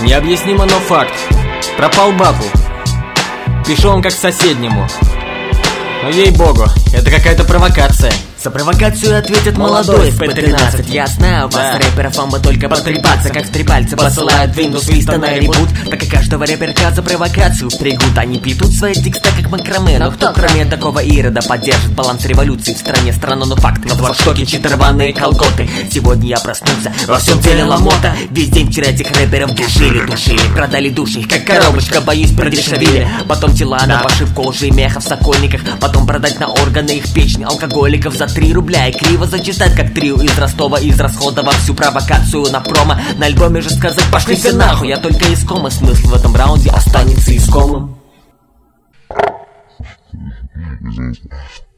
Необъяснимо, но факт. Пропал Батл. Пишу он как соседнему. Но ей-богу, это какая-то провокация. За провокацию ответит молодой СП-13. Я знаю вас, рэперов, вам бы только потрепаться. Как три пальца посылают Windows Vista на ребут. Так и каждого рэперка за провокацию впрягут. Они плетут свои тексты как макраме. Но кто кроме такого ирода поддержит баланс революции в стране? Странно, но факт. На флагштоке чьи-то рваные колготы. Сегодня я проснулся, во всем теле ломота. Весь день вчера этих рэперов душили, продали души их как коробочка, боюсь, продешевили. Потом тела на пошивку лжи и меха в сокольниках. Потом продать на органы их печень алкоголиков за 3 рубля и криво зачитать как трио из Ростова, израсходовав всю провокацию на промо. На альбоме же сказать пошли все нахуй. Я только искомый, смысл в этом раунде останется искомым. Извините.